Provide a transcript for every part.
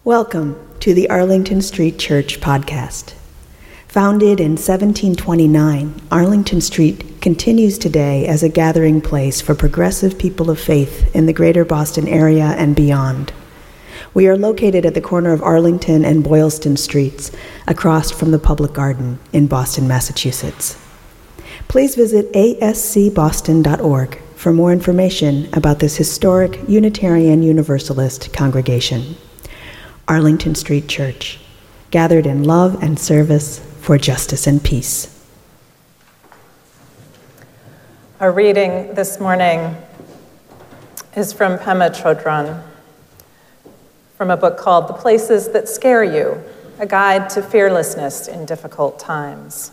Welcome to the Arlington Street Church podcast. Founded in 1729, Arlington Street continues today as a gathering place for progressive people of faith in the greater Boston area and beyond. We are located at the corner of Arlington and Boylston Streets, across from the Public Garden in Boston, Massachusetts. Please visit ascboston.org for more information about this historic Unitarian Universalist congregation. Arlington Street Church, gathered in love and service for justice and peace. Our reading this morning is from Pema Chodron, from a book called The Places That Scare You, A Guide to Fearlessness in Difficult Times.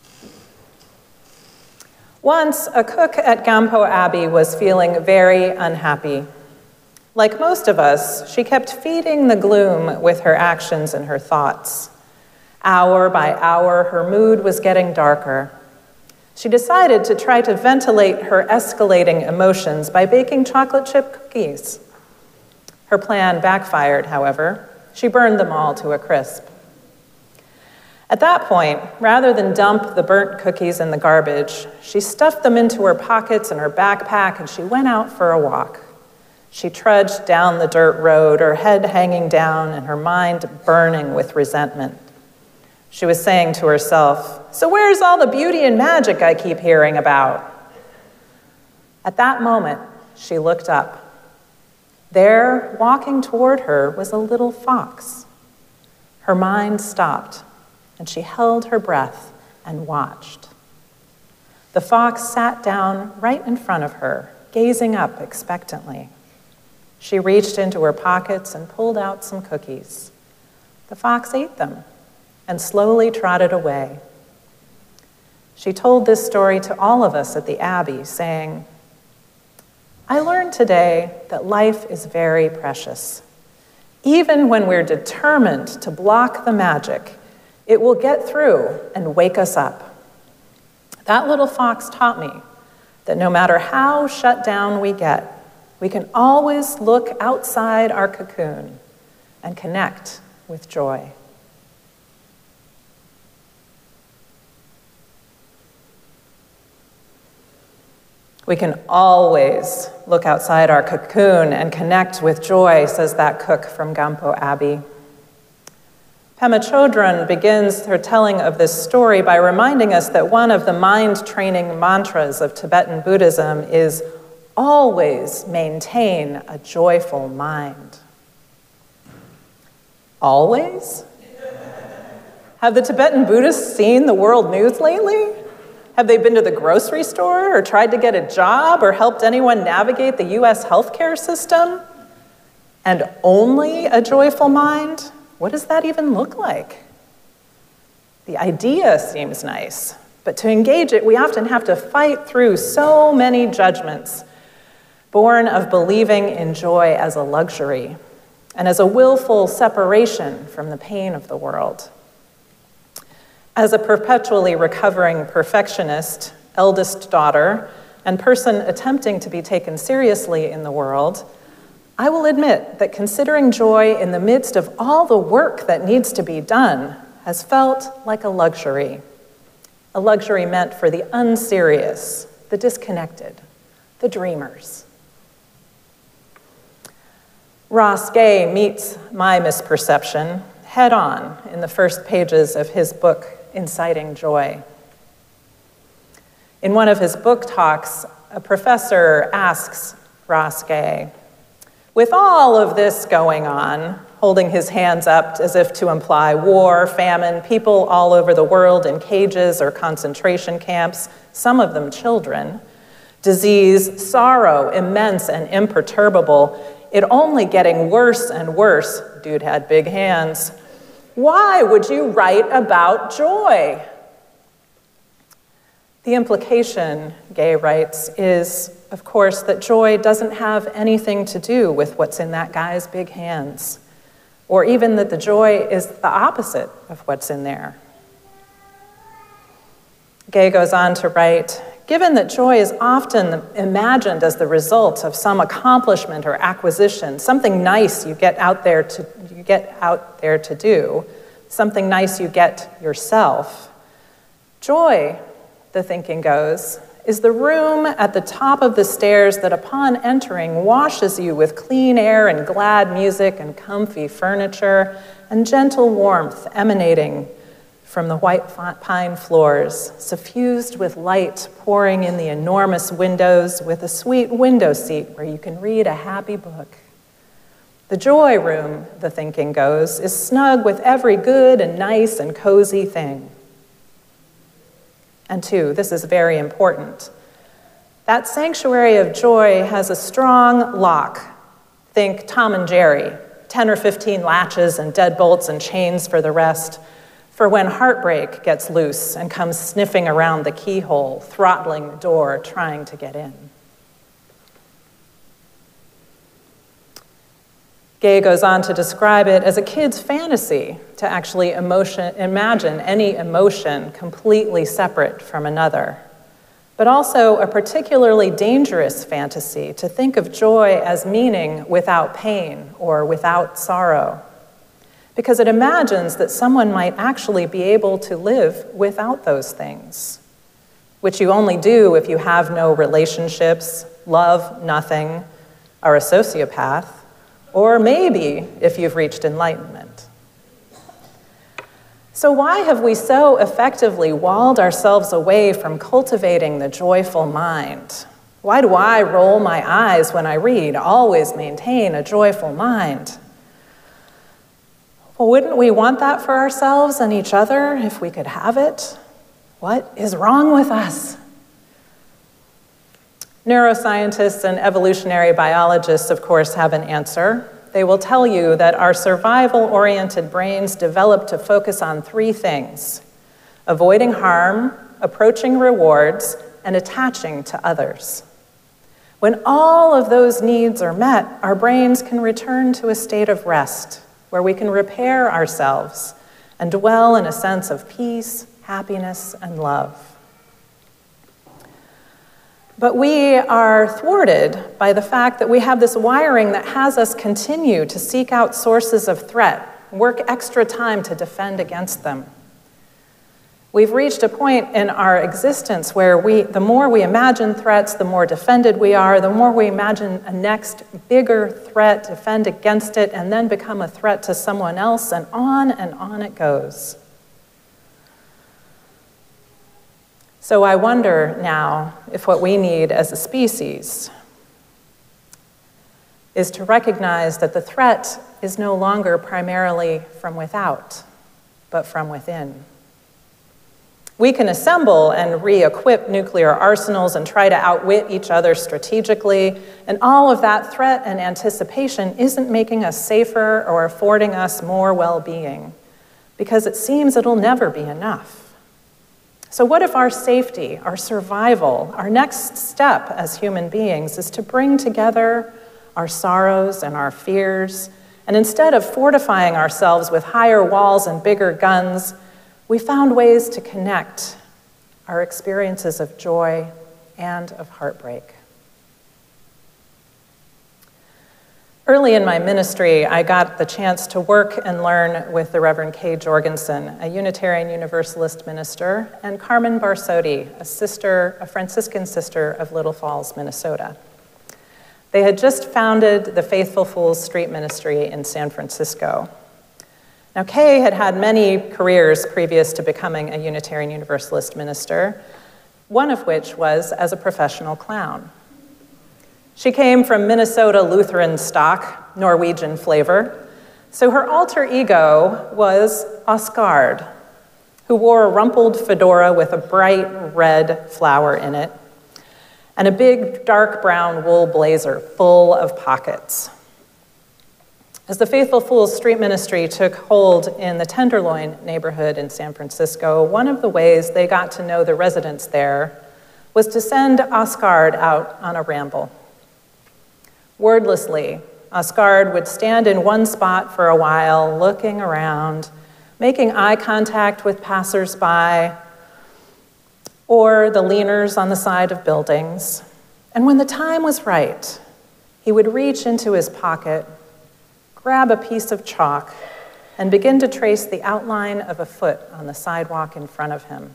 Once, a cook at Gampo Abbey was feeling very unhappy. Like most of us, she kept feeding the gloom with her actions and her thoughts. Hour by hour, her mood was getting darker. She decided to try to ventilate her escalating emotions by baking chocolate chip cookies. Her plan backfired, however. She burned them all to a crisp. At that point, rather than dump the burnt cookies in the garbage, she stuffed them into her pockets and her backpack, and she went out for a walk. She trudged down the dirt road, her head hanging down and her mind burning with resentment. She was saying to herself, "So where's all the beauty and magic I keep hearing about?" At that moment, she looked up. There, walking toward her, was a little fox. Her mind stopped, and she held her breath and watched. The fox sat down right in front of her, gazing up expectantly. She reached into her pockets and pulled out some cookies. The fox ate them and slowly trotted away. She told this story to all of us at the Abbey, saying, "I learned today that life is very precious. Even when we're determined to block the magic, it will get through and wake us up." That little fox taught me that no matter how shut down we get, we can always look outside our cocoon and connect with joy. We can always look outside our cocoon and connect with joy, says that cook from Gampo Abbey. Pema Chodron begins her telling of this story by reminding us that one of the mind-training mantras of Tibetan Buddhism is always maintain a joyful mind. Always? Have the Tibetan Buddhists seen the world news lately? Have they been to the grocery store or tried to get a job or helped anyone navigate the US healthcare system? And only a joyful mind? What does that even look like? The idea seems nice, but to engage it, we often have to fight through so many judgments born of believing in joy as a luxury and as a willful separation from the pain of the world. As a perpetually recovering perfectionist, eldest daughter, and person attempting to be taken seriously in the world, I will admit that considering joy in the midst of all the work that needs to be done has felt like a luxury meant for the unserious, the disconnected, the dreamers. Ross Gay meets my misperception head on in the first pages of his book, Inciting Joy. In one of his book talks, a professor asks Ross Gay, with all of this going on, holding his hands up as if to imply war, famine, people all over the world in cages or concentration camps, some of them children, disease, sorrow, immense and imperturbable, it only getting worse and worse, dude had big hands. Why would you write about joy? The implication, Gay writes, is, of course, that joy doesn't have anything to do with what's in that guy's big hands, or even that the joy is the opposite of what's in there. Gay goes on to write, given that joy is often imagined as the result of some accomplishment or acquisition, something nice you get out there to do, something nice you get yourself, joy, the thinking goes, is the room at the top of the stairs that upon entering washes you with clean air and glad music and comfy furniture and gentle warmth emanating from the white pine floors, suffused with light pouring in the enormous windows with a sweet window seat where you can read a happy book. The joy room, the thinking goes, is snug with every good and nice and cozy thing. And two, this is very important. That sanctuary of joy has a strong lock. Think Tom and Jerry, 10 or 15 latches and deadbolts and chains for the rest, for when heartbreak gets loose and comes sniffing around the keyhole, throttling the door, trying to get in. Gay goes on to describe it as a kid's fantasy to actually imagine any emotion completely separate from another, but also a particularly dangerous fantasy to think of joy as meaning without pain or without sorrow, because it imagines that someone might actually be able to live without those things, which you only do if you have no relationships, love nothing, are a sociopath, or maybe if you've reached enlightenment. So why have we so effectively walled ourselves away from cultivating the joyful mind? Why do I roll my eyes when I read, always maintain a joyful mind? Well, wouldn't we want that for ourselves and each other if we could have it? What is wrong with us? Neuroscientists and evolutionary biologists, of course, have an answer. They will tell you that our survival-oriented brains develop to focus on three things: avoiding harm, approaching rewards, and attaching to others. When all of those needs are met, our brains can return to a state of rest, where we can repair ourselves and dwell in a sense of peace, happiness, and love. But we are thwarted by the fact that we have this wiring that has us continue to seek out sources of threat, work extra time to defend against them. We've reached a point in our existence where the more we imagine threats, the more defended we are, the more we imagine a next bigger threat, defend against it, and then become a threat to someone else, and on it goes. So I wonder now if what we need as a species is to recognize that the threat is no longer primarily from without, but from within. We can assemble and re-equip nuclear arsenals and try to outwit each other strategically, and all of that threat and anticipation isn't making us safer or affording us more well-being, because it seems it'll never be enough. So what if our safety, our survival, our next step as human beings is to bring together our sorrows and our fears, and instead of fortifying ourselves with higher walls and bigger guns, we found ways to connect our experiences of joy and of heartbreak. Early in my ministry, I got the chance to work and learn with the Reverend Kay Jorgensen, a Unitarian Universalist minister, and Carmen Barsotti, a Franciscan sister of Little Falls, Minnesota. They had just founded the Faithful Fools Street Ministry in San Francisco. Now, Kay had had many careers previous to becoming a Unitarian Universalist minister, one of which was as a professional clown. She came from Minnesota Lutheran stock, Norwegian flavor, so her alter ego was Asgard, who wore a rumpled fedora with a bright red flower in it, and a big dark brown wool blazer full of pockets. As the Faithful Fools Street Ministry took hold in the Tenderloin neighborhood in San Francisco, one of the ways they got to know the residents there was to send Asgard out on a ramble. Wordlessly, Asgard would stand in one spot for a while, looking around, making eye contact with passersby, or the leaners on the side of buildings. And when the time was right, he would reach into his pocket, grab a piece of chalk, and begin to trace the outline of a foot on the sidewalk in front of him.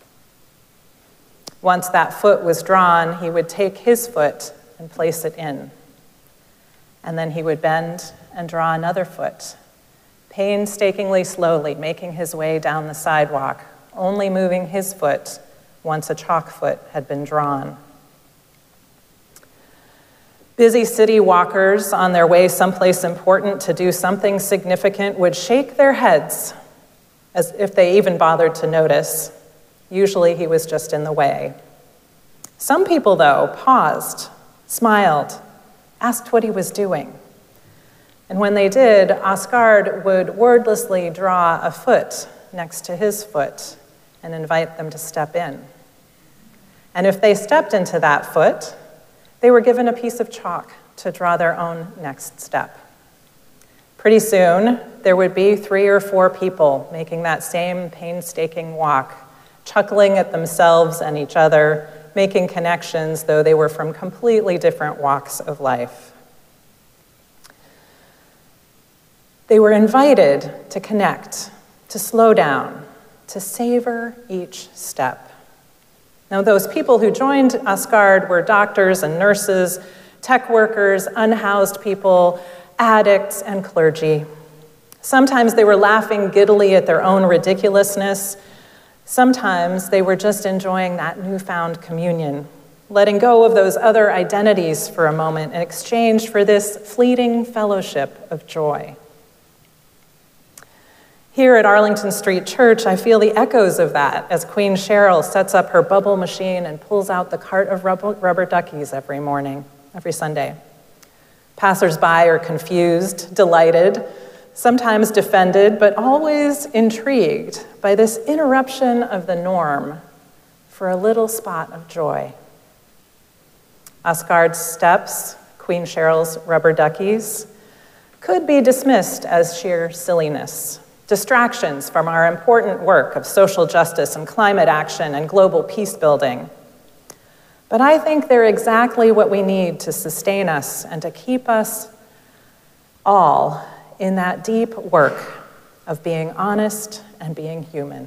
Once that foot was drawn, he would take his foot and place it in. And then he would bend and draw another foot, painstakingly slowly making his way down the sidewalk, only moving his foot once a chalk foot had been drawn. Busy city walkers on their way someplace important to do something significant would shake their heads as if they even bothered to notice. Usually he was just in the way. Some people, though, paused, smiled, asked what he was doing. And when they did, Asgard would wordlessly draw a foot next to his foot and invite them to step in. And if they stepped into that foot, they were given a piece of chalk to draw their own next step. Pretty soon, there would be 3 or 4 people making that same painstaking walk, chuckling at themselves and each other, making connections, though they were from completely different walks of life. They were invited to connect, to slow down, to savor each step. Now, those people who joined Asgard were doctors and nurses, tech workers, unhoused people, addicts, and clergy. Sometimes they were laughing giddily at their own ridiculousness. Sometimes they were just enjoying that newfound communion, letting go of those other identities for a moment in exchange for this fleeting fellowship of joy. Here at Arlington Street Church, I feel the echoes of that as Queen Cheryl sets up her bubble machine and pulls out the cart of rubber duckies every morning, every Sunday. Passersby are confused, delighted, sometimes defended, but always intrigued by this interruption of the norm for a little spot of joy. Asgard's steps, Queen Cheryl's rubber duckies, could be dismissed as sheer silliness, distractions from our important work of social justice and climate action and global peace building. But I think they're exactly what we need to sustain us and to keep us all in that deep work of being honest and being human.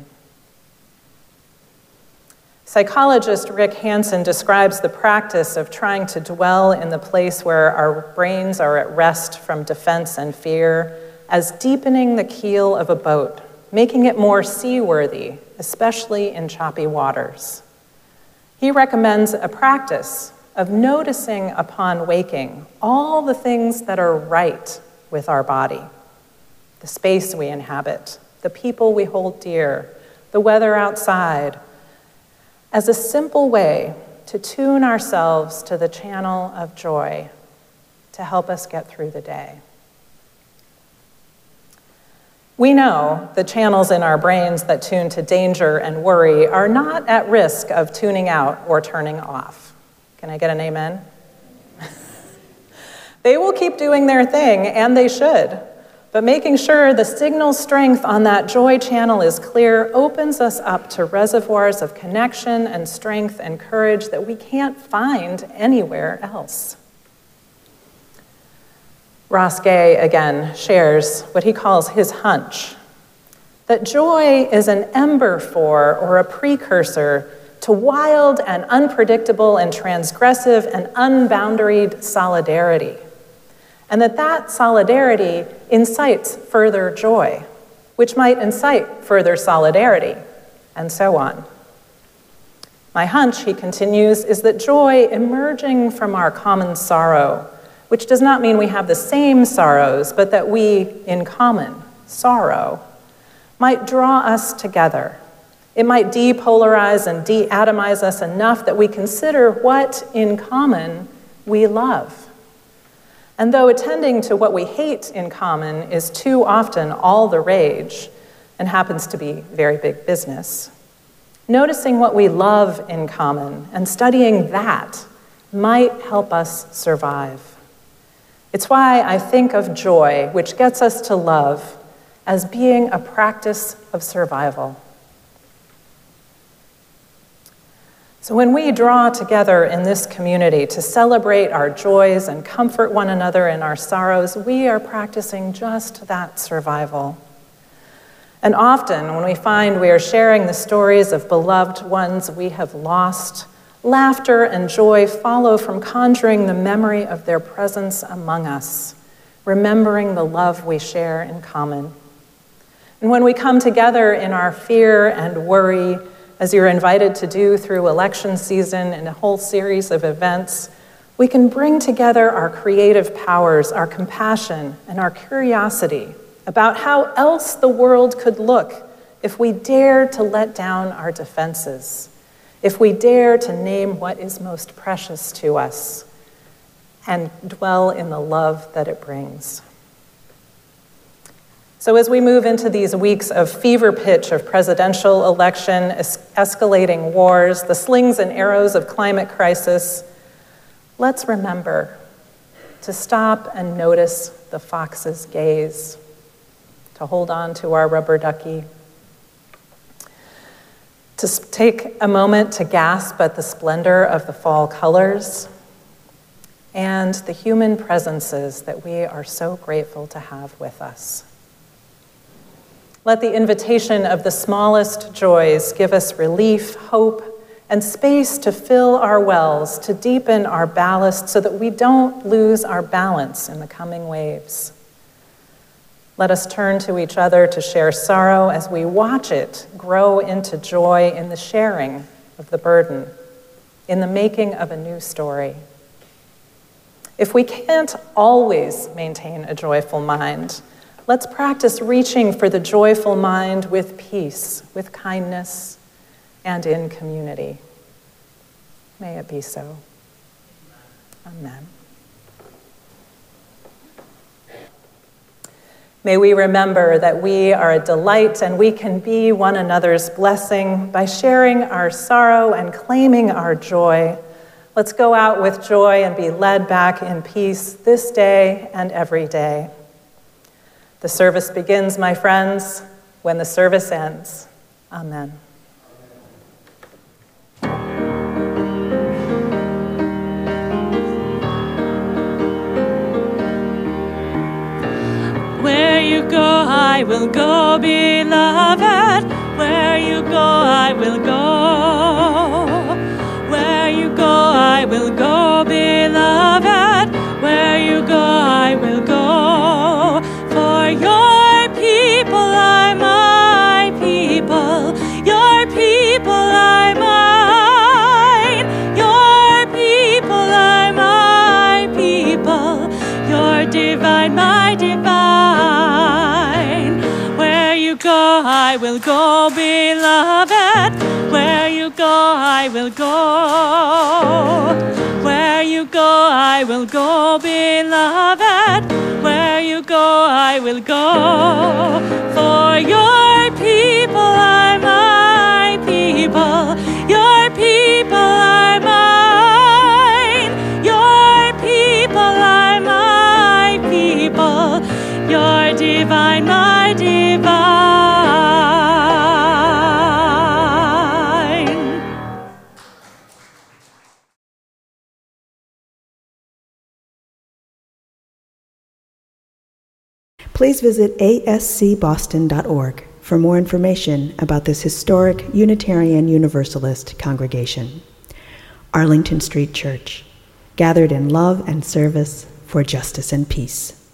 Psychologist Rick Hansen describes the practice of trying to dwell in the place where our brains are at rest from defense and fear as deepening the keel of a boat, making it more seaworthy, especially in choppy waters. He recommends a practice of noticing upon waking all the things that are right with our body, the space we inhabit, the people we hold dear, the weather outside, as a simple way to tune ourselves to the channel of joy to help us get through the day. We know the channels in our brains that tune to danger and worry are not at risk of tuning out or turning off. Can I get an amen? They will keep doing their thing, and they should. But making sure the signal strength on that joy channel is clear opens us up to reservoirs of connection and strength and courage that we can't find anywhere else. Ross Gay, again, shares what he calls his hunch, that joy is an ember for or a precursor to wild and unpredictable and transgressive and unboundaried solidarity, and that solidarity incites further joy, which might incite further solidarity, and so on. My hunch, he continues, is that joy emerging from our common sorrow, which does not mean we have the same sorrows, but that we, in common sorrow, might draw us together. It might depolarize and deatomize us enough that we consider what, in common, we love. And though attending to what we hate in common is too often all the rage, and happens to be very big business, noticing what we love in common and studying that might help us survive. It's why I think of joy, which gets us to love, as being a practice of survival. So when we draw together in this community to celebrate our joys and comfort one another in our sorrows, we are practicing just that survival. And often when we find we are sharing the stories of beloved ones we have lost, laughter and joy follow from conjuring the memory of their presence among us, remembering the love we share in common. And when we come together in our fear and worry, as you're invited to do through election season and a whole series of events, we can bring together our creative powers, our compassion, and our curiosity about how else the world could look if we dare to let down our defenses, if we dare to name what is most precious to us and dwell in the love that it brings. So as we move into these weeks of fever pitch of presidential election, escalating wars, the slings and arrows of climate crisis, let's remember to stop and notice the fox's gaze, to hold on to our rubber ducky, to take a moment to gasp at the splendor of the fall colors and the human presences that we are so grateful to have with us. Let the invitation of the smallest joys give us relief, hope, and space to fill our wells, to deepen our ballast so that we don't lose our balance in the coming waves. Let us turn to each other to share sorrow as we watch it grow into joy in the sharing of the burden, in the making of a new story. If we can't always maintain a joyful mind, let's practice reaching for the joyful mind with peace, with kindness, and in community. May it be so. Amen. May we remember that we are a delight and we can be one another's blessing by sharing our sorrow and claiming our joy. Let's go out with joy and be led back in peace this day and every day. The service begins, my friends, when the service ends. Amen. Where you go, I will go, beloved. Where you go, I will go. Where you go, I will go, beloved. Where you go, I will go. For your people are my people. Your people are mine. Your people are my people. Your divine, my divine. Where you go, I will go, beloved. Where you go, I will go. Where you go, I will go, beloved. Where you go, I will go. For your people are my people. Your people are mine. Your people are my people. Your divine, my divine. Please visit ascboston.org for more information about this historic Unitarian Universalist congregation. Arlington Street Church, gathered in love and service for justice and peace.